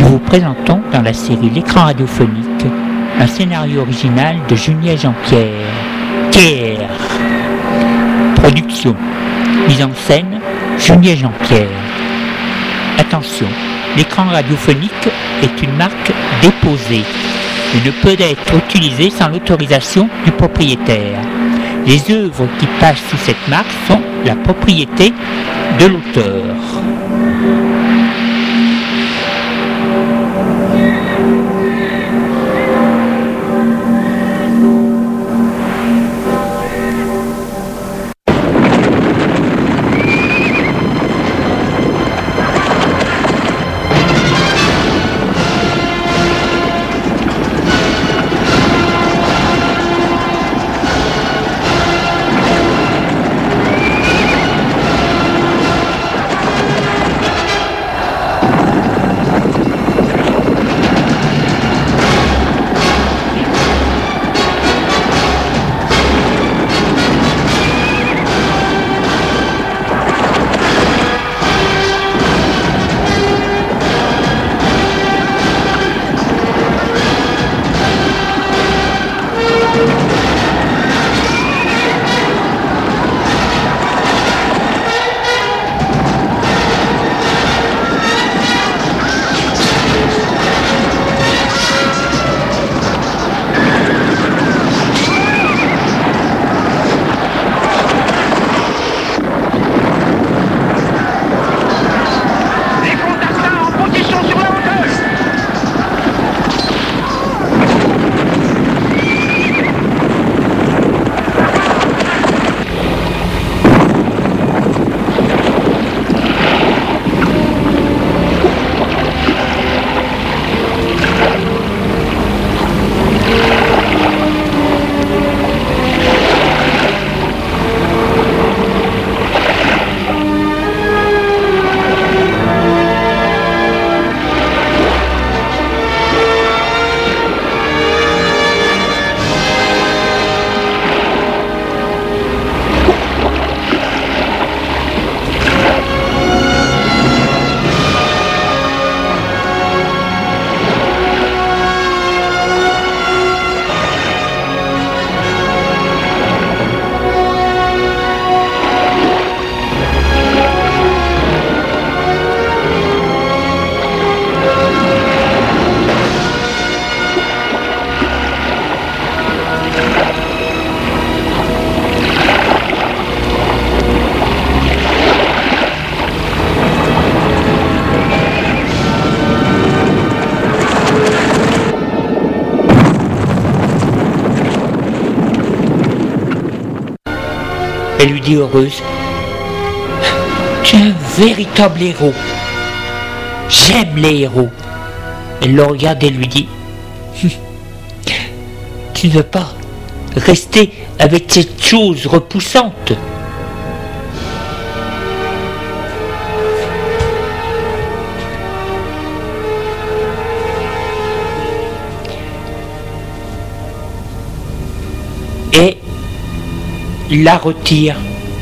Nous vous présentons dans la série L'écran radiophonique un scénario original de Julia Jean-Pierre. Pierre. Production. Mise en scène Julia Jean-Pierre. Attention, l'écran radiophonique est une marque déposée et ne peut être utilisé sans l'autorisation du propriétaire. Les œuvres qui passent sous cette marque sont la propriété de l'auteur. Elle lui dit heureuse: tu es un véritable héros. J'aime les héros. Elle le regarde et lui dit: tu ne veux pas rester avec cette chose repoussante? Et la retire.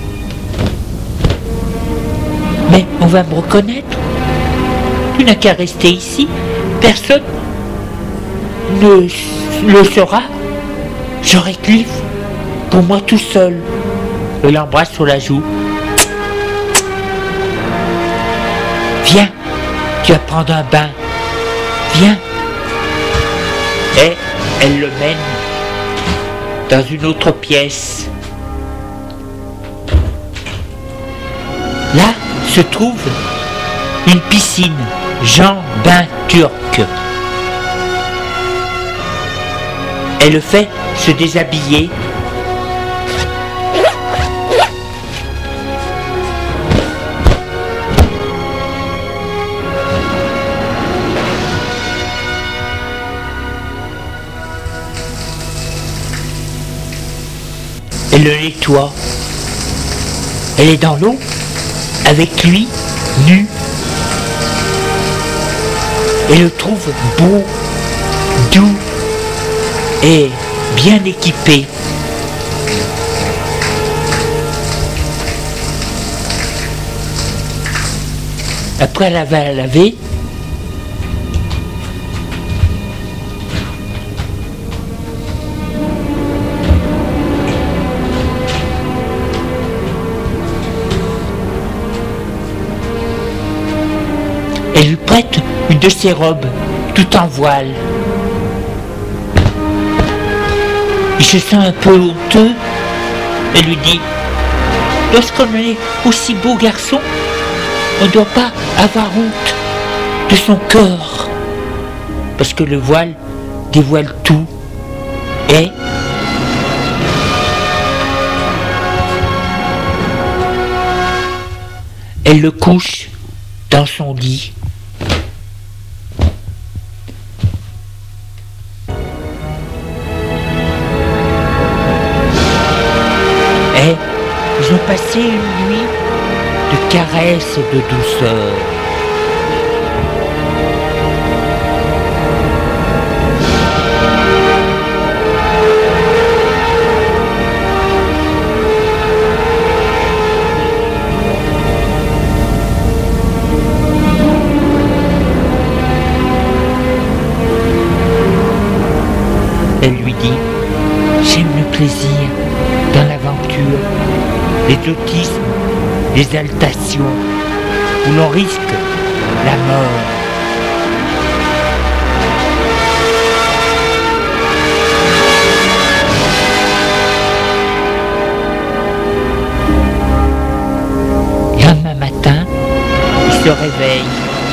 Mais on va me reconnaître. Tu n'as qu'à rester ici. Personne ne le saura. J'aurai Cliff pour moi tout seul. Elle l'embrasse sur la joue. Viens, tu vas prendre un bain. Viens. Et elle le mène dans une autre pièce. Là se trouve une piscine, Jean bain turc. Elle le fait se déshabiller. Elle le nettoie. Elle est dans l'eau, avec lui, nu. Elle le trouve beau, doux et bien équipé. Après l'avoir lavé, de ses robes, tout en voile. Il se sent un peu honteux. Elle lui dit, lorsqu'on est aussi beau garçon, on ne doit pas avoir honte de son corps. Parce que le voile dévoile tout. Et elle le couche dans son lit. Et ils ont passé une nuit de caresses et de douceur. Elle lui dit, j'aime le plaisir dans l'aventure, l'exotisme, l'exaltation, où l'on risque la mort. Le lendemain matin, il se réveille.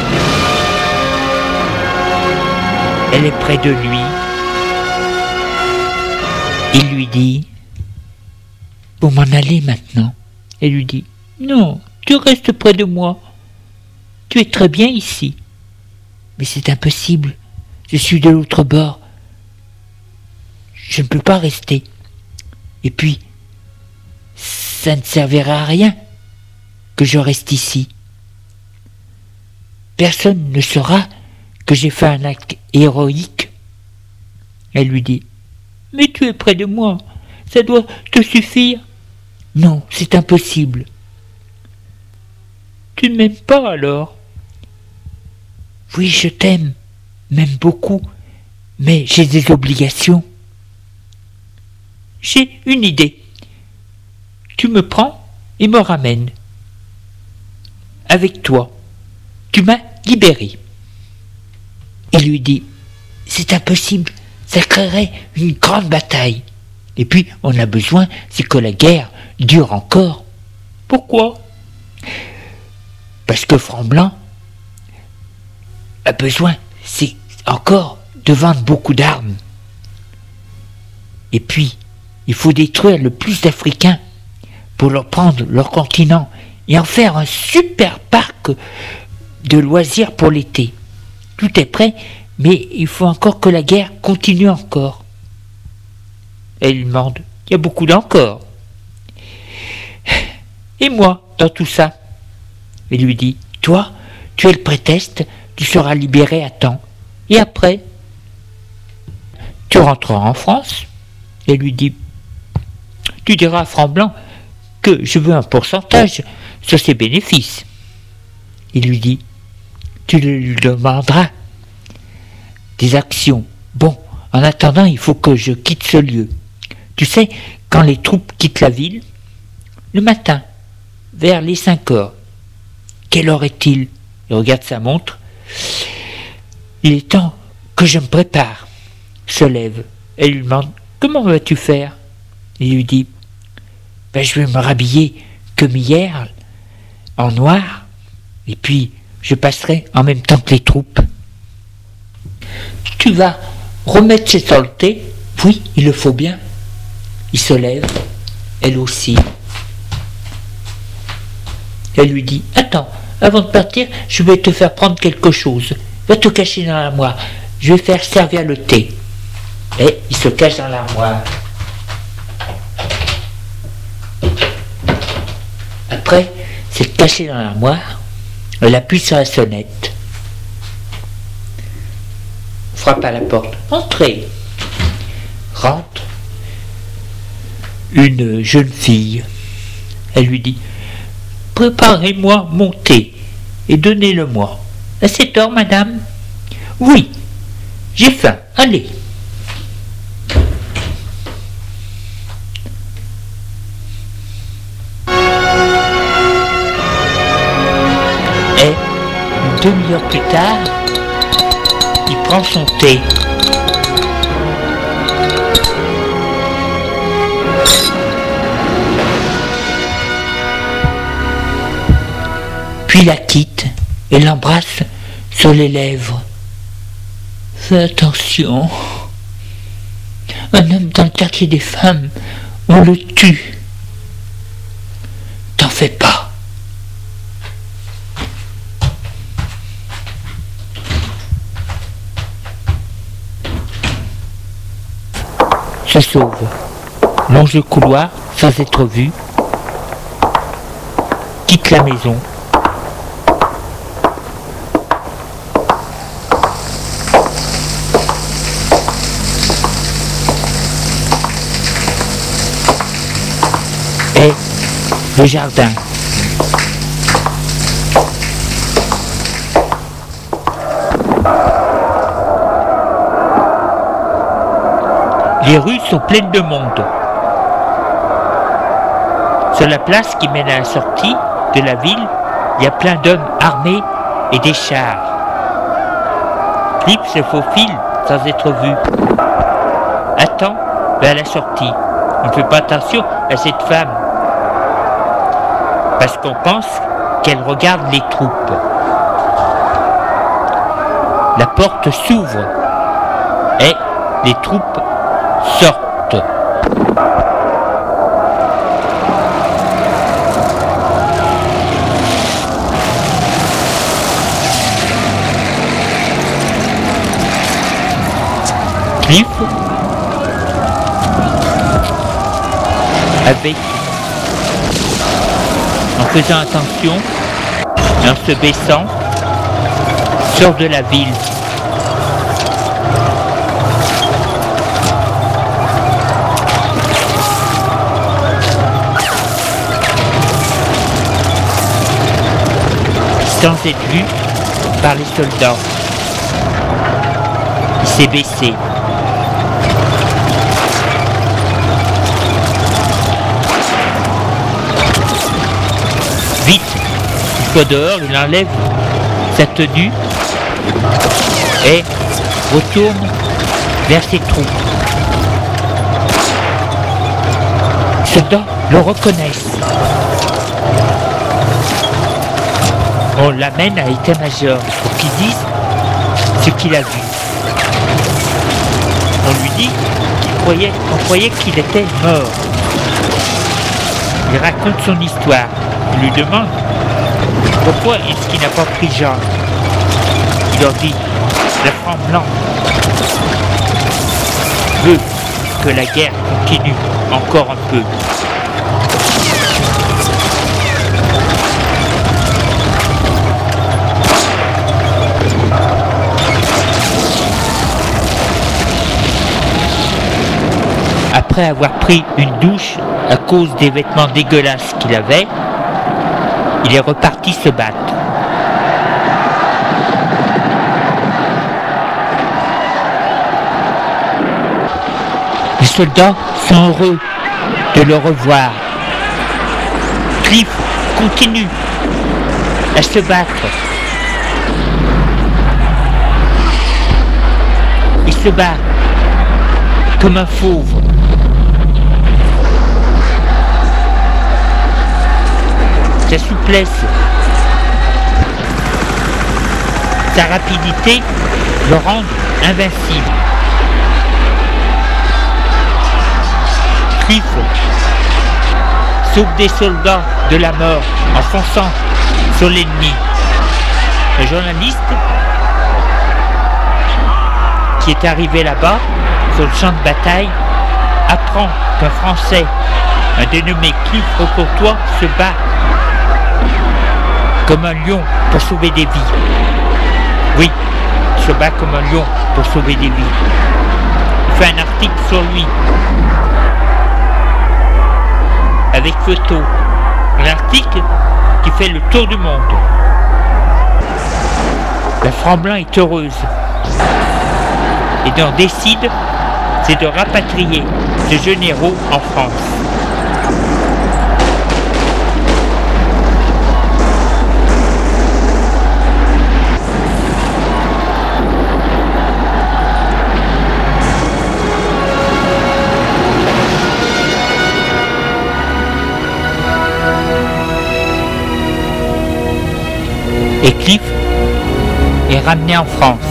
Elle est près de lui. Il lui dit, faut m'en aller maintenant. Elle lui dit, non, tu restes près de moi. Tu es très bien ici. Mais c'est impossible. Je suis de l'autre bord. Je ne peux pas rester. Et puis, ça ne servira à rien que je reste ici. Personne ne saura que j'ai fait un acte héroïque. Elle lui dit, mais tu es près de moi, ça doit te suffire. Non, c'est impossible. Tu ne m'aimes pas alors? Oui, je t'aime, même beaucoup, mais j'ai des obligations. J'ai une idée. Tu me prends et me ramènes. Avec toi, tu m'as libéré. Il lui dit, c'est impossible. Ça créerait une grande bataille. Et puis, on a besoin, c'est que la guerre dure encore. Pourquoi? Parce que Franc-Blanc a besoin, c'est encore de vendre beaucoup d'armes. Et puis, il faut détruire le plus d'Africains pour leur prendre leur continent et en faire un super parc de loisirs pour l'été. Tout est prêt, mais il faut encore que la guerre continue encore. Elle lui demande, il y a beaucoup d'encore. Et moi, dans tout ça? Il lui dit, toi, tu es le prétexte, tu seras libéré à temps. Et après, tu rentreras en France. Elle lui dit, tu diras à Franc-Blanc que je veux un pourcentage sur ses bénéfices. Il lui dit, tu lui demanderas des actions. Bon, en attendant, il faut que je quitte ce lieu. Tu sais, quand les troupes quittent la ville, le matin, vers les 5 heures. Quelle heure est-il? Il regarde sa montre. Il est temps que je me prépare. Se lève. Elle lui demande, comment vas-tu faire? Il lui dit, je vais me rhabiller comme hier, en noir, et puis je passerai en même temps que les troupes. Tu vas remettre ses saletés? Oui, il le faut bien. Il se lève, elle aussi. Elle lui dit, attends, avant de partir, je vais te faire prendre quelque chose. Va te cacher dans l'armoire. Je vais faire servir le thé. Et il se cache dans l'armoire. Après, s'est caché dans l'armoire, elle appuie sur la sonnette. Frappe à la porte. Entrez. Rentre une jeune fille. Elle lui dit, préparez-moi mon thé et donnez-le-moi. À cette heure, madame? Oui, j'ai faim, allez. Et une demi-heure plus tard, prend son thé. Puis la quitte et l'embrasse sur les lèvres. Fais attention. Un homme dans le quartier des femmes, on le tue. T'en fais pas. Se sauve, longe le couloir sans être vu, quitte la maison. Et le jardin. Les rues sont pleines de monde. Sur la place qui mène à la sortie de la ville, il y a plein d'hommes armés et des chars. Cliff se faufile sans être vu. Attend vers la sortie. On ne fait pas attention à cette femme parce qu'on pense qu'elle regarde les troupes. La porte s'ouvre et les troupes sortent. Cliff, en faisant attention et en se baissant, sort de la ville. Sans être vu par les soldats. Il s'est baissé. Vite, une fois dehors, il enlève sa tenue et retourne vers ses troupes. Les soldats le reconnaissent. On l'amène à l'état-major pour qu'il dise ce qu'il a vu. On lui dit qu'on croyait qu'il était mort. Il raconte son histoire. Il lui demande pourquoi est-ce qu'il n'a pas pris Jean. Il leur dit le franc blanc veut que la guerre continue encore un peu. Après avoir pris une douche à cause des vêtements dégueulasses qu'il avait, il est reparti se battre. Les soldats sont heureux de le revoir. Cliff continue à se battre. Il se bat comme un fauve. Sa souplesse, sa rapidité le rendent invincible. Cliff sauve des soldats de la mort en fonçant sur l'ennemi. Le journaliste qui est arrivé là-bas sur le champ de bataille apprend qu'un Français, un dénommé Cliff Recourtois, se bat comme un lion pour sauver des vies. Oui, il se bat comme un lion pour sauver des vies. Il fait un article sur lui, avec photo. Un article qui fait le tour du monde. La Franc-Blanc est heureuse. Et donc décide, c'est de rapatrier ce jeune héros en France. et Cliff est ramené en France.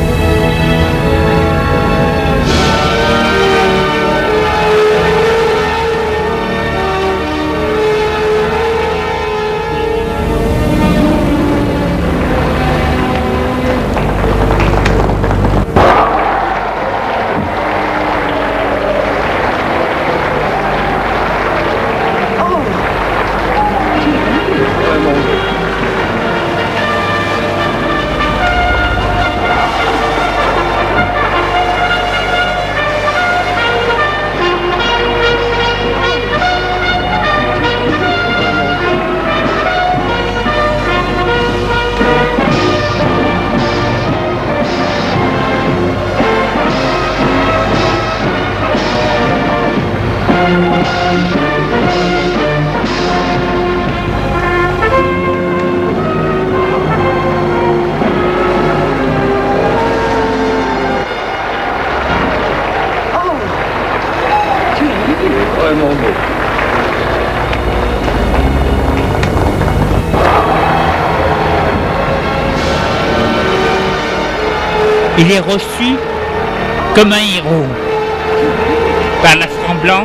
Il est reçu comme un héros par la Franc-Blanc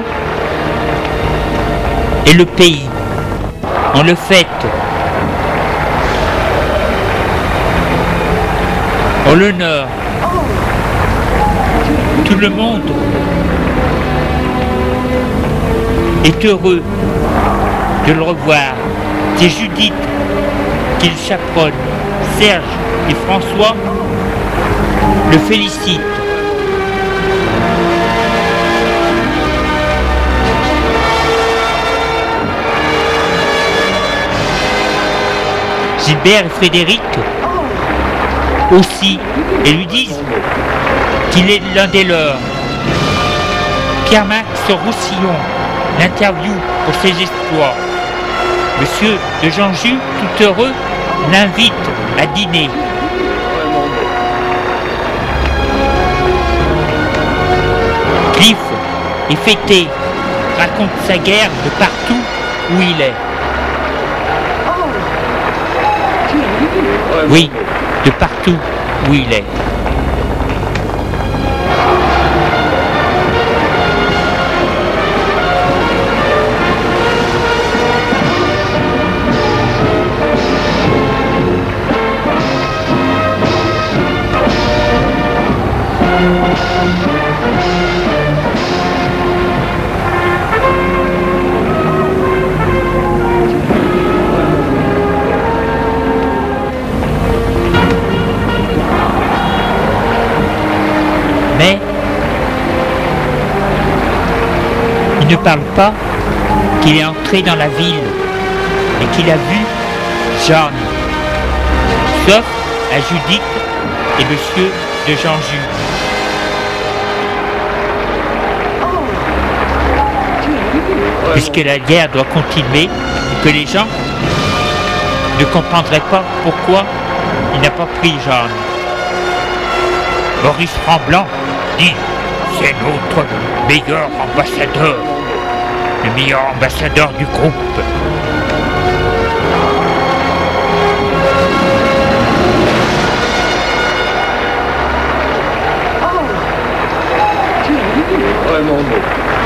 et le pays. On le fête. On l'honore. Tout le monde est heureux de le revoir. C'est Judith qui le chaperonne. Serge et François le félicitent. Gilbert et Frédéric aussi, et lui disent qu'il est l'un des leurs. Pierre-Max Roussillon l'interview pour ses exploits. Monsieur de Janjus, tout heureux, l'invite à dîner. Cliff est fêté, raconte sa guerre de partout où il est. Oui, de partout où il est. Mais il ne parle pas qu'il est entré dans la ville et qu'il a vu Jeanne, sauf à Judith et monsieur de Janjus. Puisque la guerre doit continuer et que les gens ne comprendraient pas pourquoi il n'a pas pris Jeanne. Maurice Franc-Blanc dit « C'est notre meilleur ambassadeur, le meilleur ambassadeur du groupe. » Vraiment beau.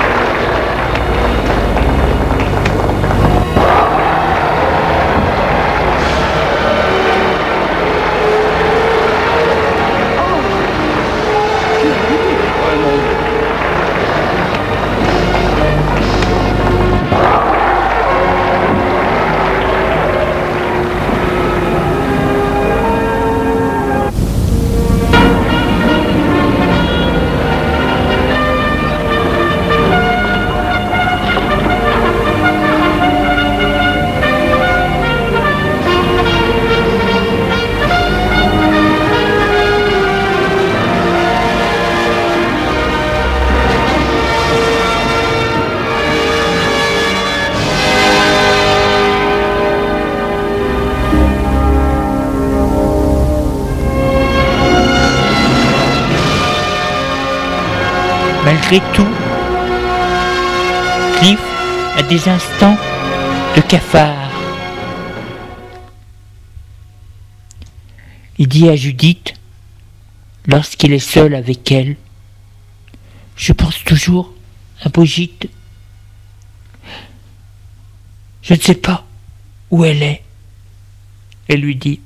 Malgré tout, Cliff a des instants de cafard. Il dit à Judith, lorsqu'il est seul avec elle, « Je pense toujours à Brigitte. Je ne sais pas où elle est. » Elle lui dit,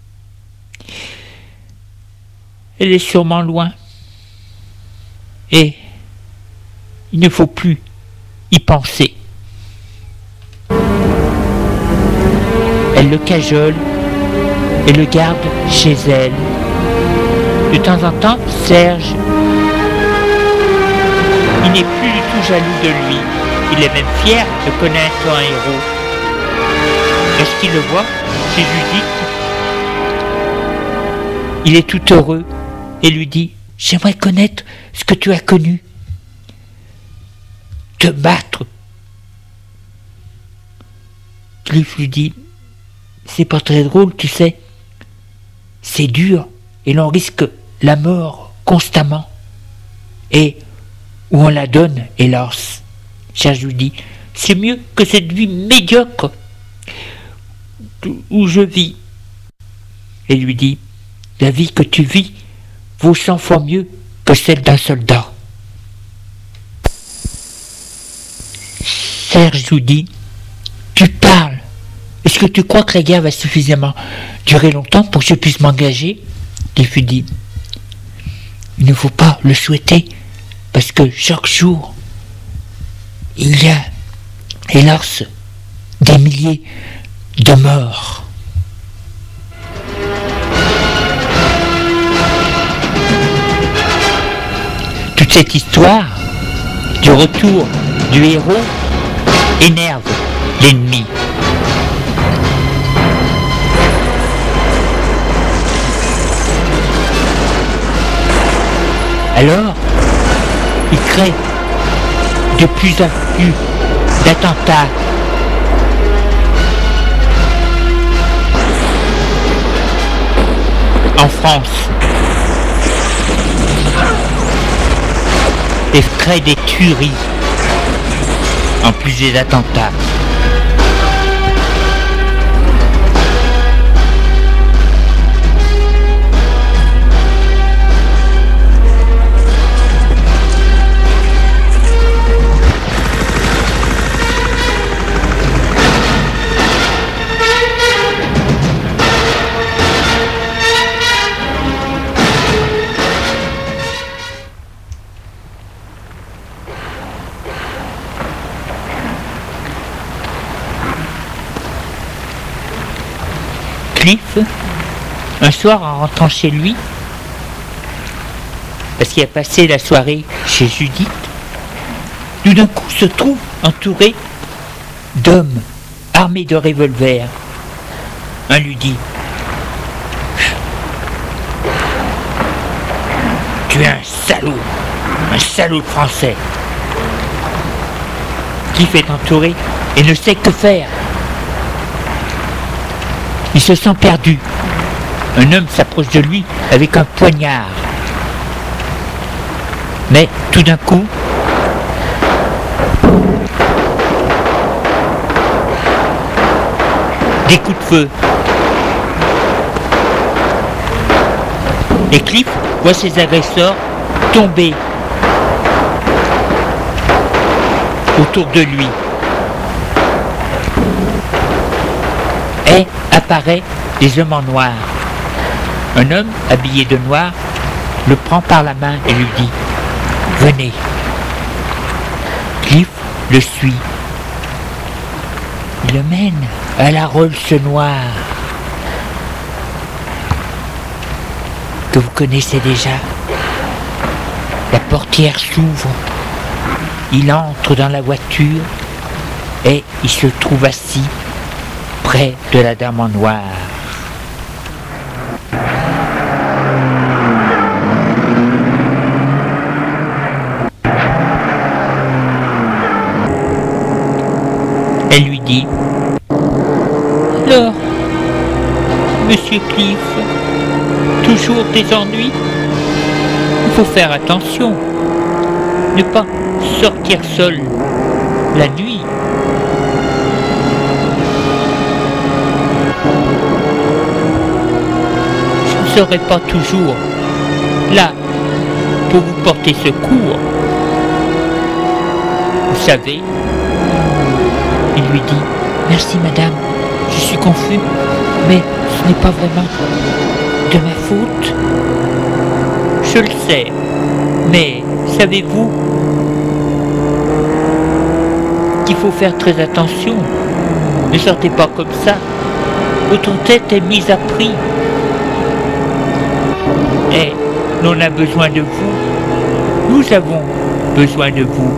« Elle est sûrement loin. Et il ne faut plus y penser. » Elle le cajole et le garde chez elle. De temps en temps, Serge, il n'est plus du tout jaloux de lui. Il est même fier de connaître un héros. Lorsqu'il le voit chez Judith, il est tout heureux et lui dit, « J'aimerais connaître ce que tu as connu. Te battre. » Cliff lui dit, « C'est pas très drôle, tu sais. C'est dur et l'on risque la mort constamment. Et où on la donne, hélas. » Serge lui dit, « C'est mieux que cette vie médiocre où je vis. » Et lui dit, « La vie que tu vis vaut 100 fois mieux que celle d'un soldat. » Serge lui dit, « Tu parles. Est-ce que tu crois que la guerre va suffisamment durer longtemps pour que je puisse m'engager ?» Il lui dit, « Il ne faut pas le souhaiter, parce que chaque jour, il y a, hélas, des milliers de morts. » Toute cette histoire du retour du héros énerve l'ennemi. Alors, il crée de plus en plus d'attentats. En France, et crée des tueries, en plus des attentats. Cliff, un soir en rentrant chez lui, parce qu'il a passé la soirée chez Judith, tout d'un coup se trouve entouré d'hommes armés de revolvers. Un lui dit, « Tu es un salaud de français. » Cliff est entouré et ne sait que faire. Il se sent perdu. Un homme s'approche de lui avec un poignard. Mais tout d'un coup, des coups de feu. Et Cliff voit ses agresseurs tomber autour de lui. Et apparaît des hommes en noir. Un homme habillé de noir le prend par la main et lui dit, « Venez. » Cliff le suit. Il le mène à la Rolls noire que vous connaissez déjà. La portière s'ouvre. Il entre dans la voiture et il se trouve assis près de la dame en noir. Elle lui dit, « Alors, Monsieur Cliff, toujours des ennuis? Il faut faire attention, ne pas sortir seul la nuit. » serai pas toujours là pour vous porter secours. Vous savez, il lui dit, merci madame, je suis confus, mais ce n'est pas vraiment de ma faute. Je le sais, mais savez-vous qu'il faut faire très attention. Ne sortez pas comme ça. Votre tête est mise à prix. Et l'on a besoin de vous. Nous avons besoin de vous.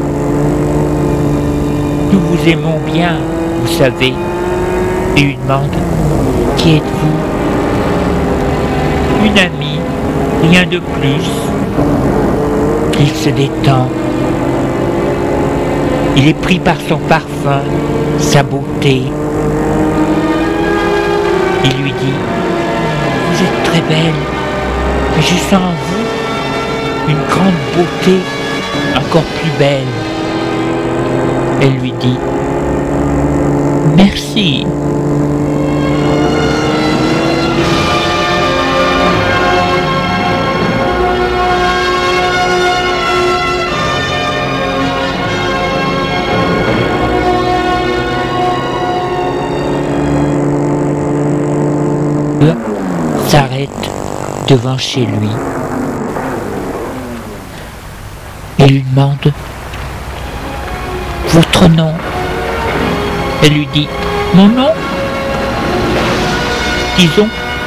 Nous vous aimons bien, vous savez. Et il lui demande, qui êtes-vous? Une amie, rien de plus. Il se détend. Il est pris par son parfum, sa beauté. Il lui dit, vous êtes très belle, mais je sens en vous une grande beauté encore plus belle. Elle lui dit, merci. S'arrête devant chez lui. Il lui demande votre nom. Elle lui dit mon nom. Disons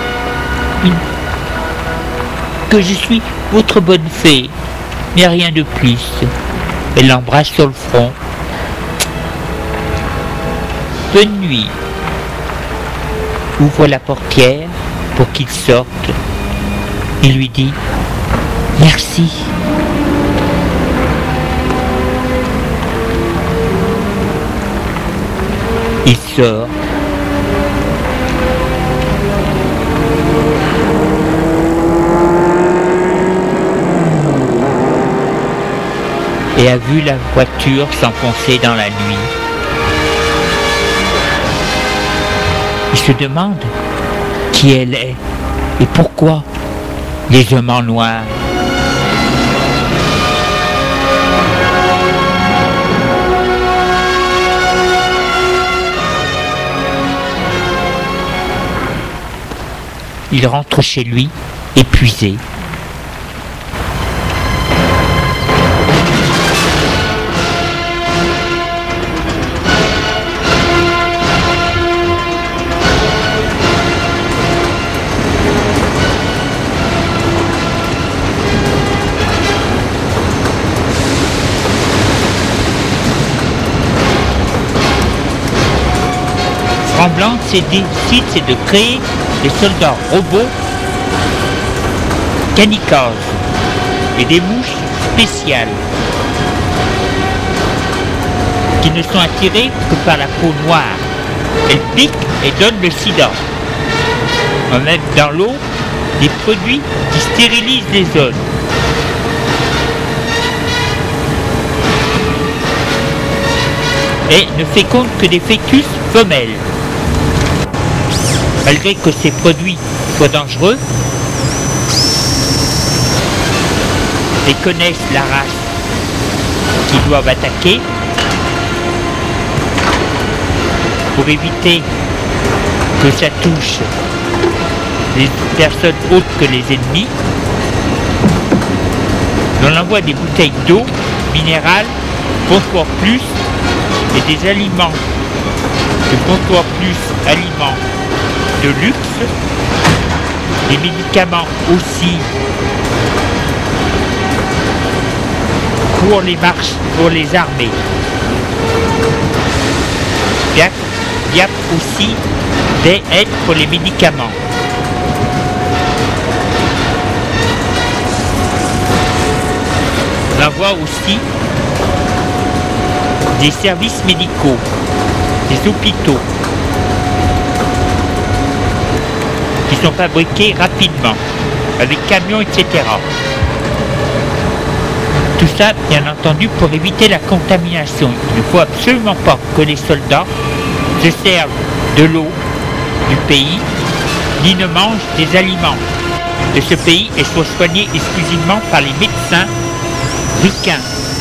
que je suis votre bonne fée, mais rien de plus. Elle l'embrasse sur le front. Bonne nuit. Ouvre la portière pour qu'il sorte. Il lui dit merci. Il sort. Et a vu la voiture s'enfoncer dans la nuit. Il se demande qui elle est et pourquoi les hommes en noir. Il rentre chez lui, épuisé. Blanc décide de créer des soldats robots kamikazes et des mouches spéciales qui ne sont attirées que par la peau noire. Elles piquent et donnent le sida. On met dans l'eau des produits qui stérilisent les zones. Et ne fécondent que des fœtus femelles. Malgré que ces produits soient dangereux, ils connaissent la race qu'ils doivent attaquer pour éviter que ça touche les personnes autres que les ennemis. On envoie des bouteilles d'eau minérale, Comptoir Plus et des aliments de Comptoir Plus aliments de luxe, des médicaments aussi pour les marches, pour les armées. Il y a aussi des aides pour les médicaments. On envoie aussi des services médicaux, des hôpitaux, qui sont fabriqués rapidement, avec camions, etc. Tout ça, bien entendu, pour éviter la contamination. Il ne faut absolument pas que les soldats se servent de l'eau du pays, ni ne mangent des aliments de ce pays et soit soigné exclusivement par les médecins ricains,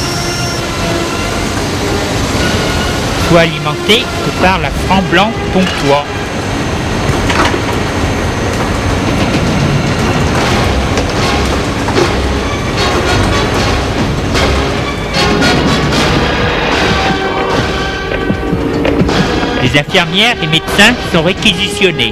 soit alimenté que par la franc blanc pontois. Les infirmières et médecins sont réquisitionnés.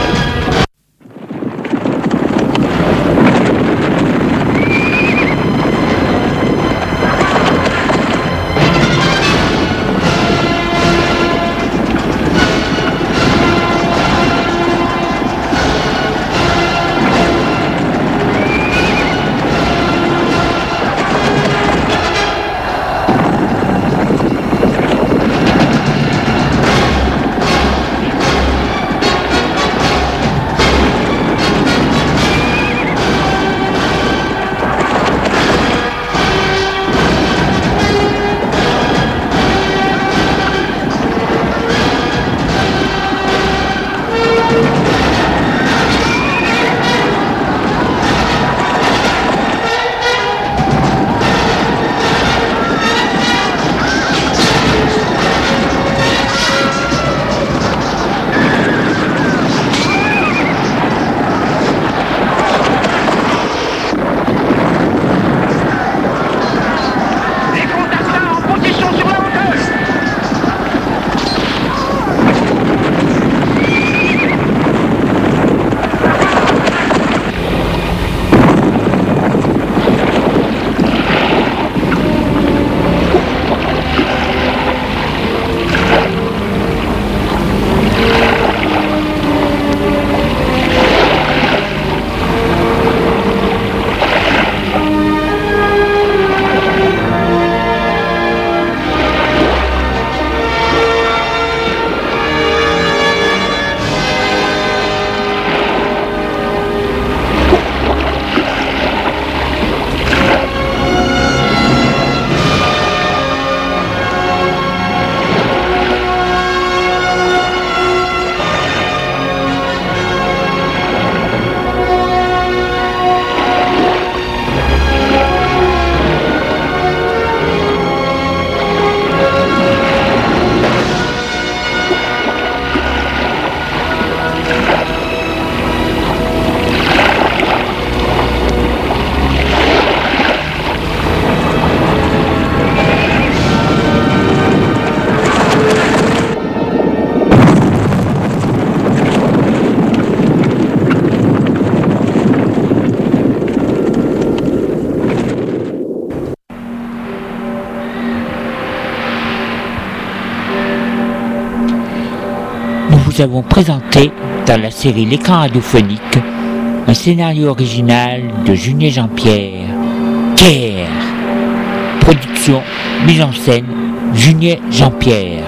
Nous avons présenté dans la série L'écran radiophonique un scénario original de Junier Jean-Pierre, Guerre. Production, mise en scène, Junier Jean-Pierre.